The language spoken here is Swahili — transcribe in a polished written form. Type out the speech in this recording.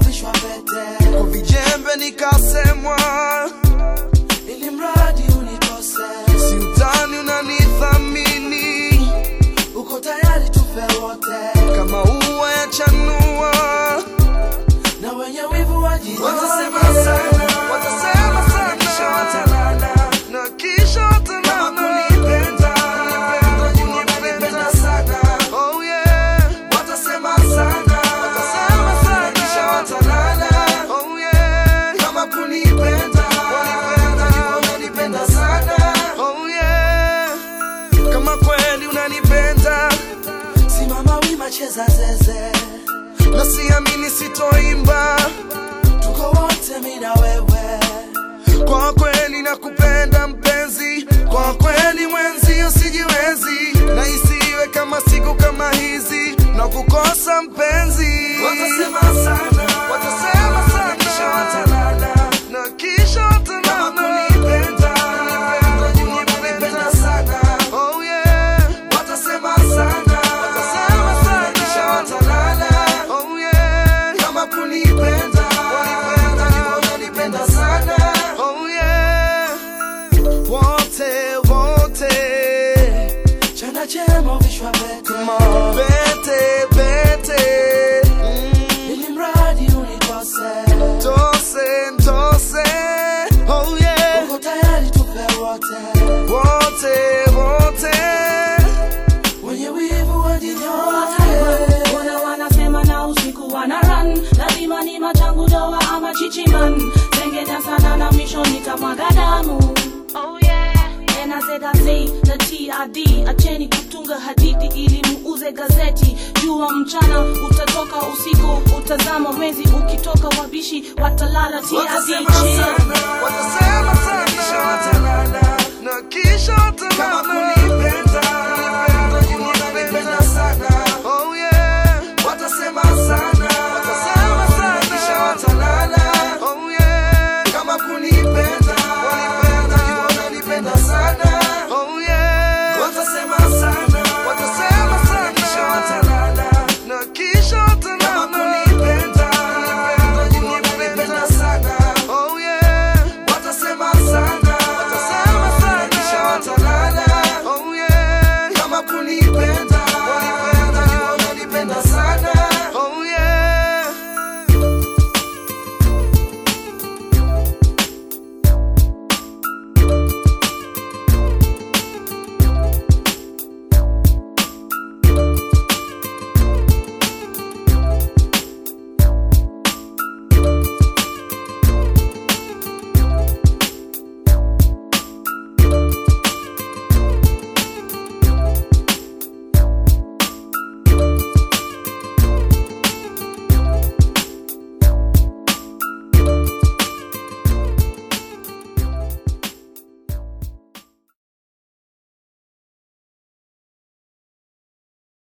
vishwa pete. Kwa vijembe nikasemwa, ili mradi unikose. Si utani unanithamini, uko tayari tufe wote. Kama ua ya chanua, na wenye wivu wajijua. Watasema sana, watasema sana, kisha watanana, na kisha watanana. Kama kunipenda, unipenda sana. Oh yeah. Watasema sana, watasema sana, kisha watanana. Oh yeah. Kama kunipenda, unipenda sana. Oh yeah. Kama kweli unanipenda, simama wima, cheza zeze. na siamini sitoimba, tuko wote mimi na wewe. Kwa kweli nakupenda mpenzi, kwa kweli mwenzi usijiwezi, na isiwe kama siku kama hizi na kukosa mpenzi. Watasema sana, watasema sana, kisha watanana, na kisha watanana. Kama kunipenda, unipenda sana. Oh yeah. Watasema sana, watasema sana, kisha watanana. Oh yeah. Kama kunipenda, unipenda sana. Oh yeah. Wote, wote, chana chema vishwa pete. Pete, pete, ili mradi unikose. Tose, tose. Oh yeah. uko tayari tufe wote. Wote, wote, wenye wivu wajijua. Wanasema na usiku wana run, lazima ni machangu doa ama chichiman. Tengenya sana na misho nitamwaga damu. Oh yeah. And I said I say na TRD, acheni kutunga hadithi ili muuze gazeti. Jua mchana utatoka, usiku utazama mwezi ukitoka, wabishi watalala. TRD Watasema sana, watasema sana, kisha watanana, na kisha watanana. Kama